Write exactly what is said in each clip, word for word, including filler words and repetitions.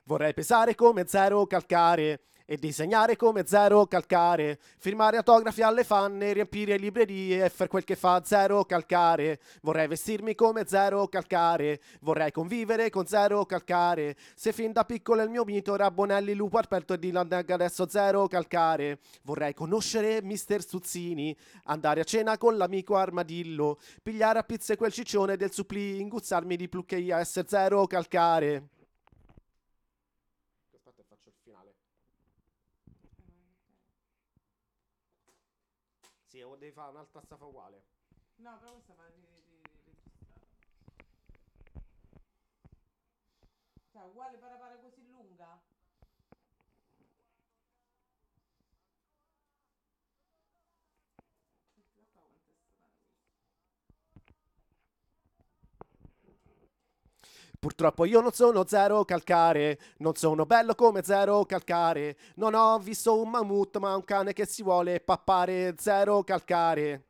Vorrei pesare come Zero Calcare e disegnare come Zero Calcare, firmare autografi alle fanne, riempire librerie e far quel che fa Zero Calcare. Vorrei vestirmi come Zero Calcare, vorrei convivere con Zero Calcare. Se fin da piccolo il mio mito era Bonelli, Lupo Alberto e Dylan Deg, adesso Zero Calcare. Vorrei conoscere mister Stuzzini, andare a cena con l'amico Armadillo, pigliare a pizze quel ciccione del supplì, inguzzarmi di Pluccheia, essere Zero Calcare. Aspetta, faccio il finale. Sì, o devi fare un'altra stafa uguale. No, però questa va ri- ri- registrata. Cioè, uguale para para così lunga? Senti, da qua quanto è stata questa? Purtroppo io non sono Zero Calcare, non sono bello come Zero Calcare, non ho visto un mammut ma un cane che si vuole pappare Zero Calcare.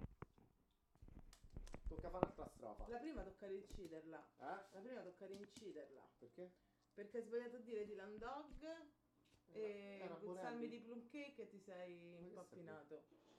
Tocca fare un'altra strofa. La prima tocca rinciderla. Eh? La prima tocca rinciderla. Perché? Perché hai sbagliato a dire Dylan Dog e Era guzzarmi Bonelli. di plum cake e ti sei Ma che impappinato.